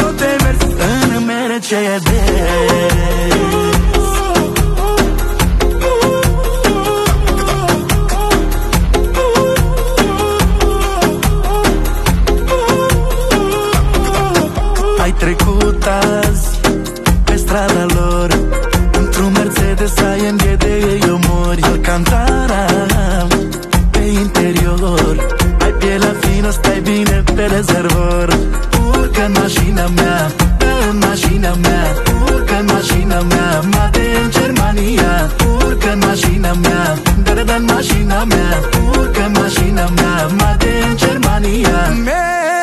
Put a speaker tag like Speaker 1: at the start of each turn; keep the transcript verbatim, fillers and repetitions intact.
Speaker 1: tot te mers în Mercedes. Ai trecut azi pe strada lor într-un Mercedes A M G de ei omori. Alcantara pe interior, ai pielea fină, stai bine pe rezervor. Urcă în mașina mea, în mașina mea, urcă în mașina mea, Made în Germania. Urcă în mașina mea, da-da-da în mașina mea, urcă în mașina mea, Made în Germania.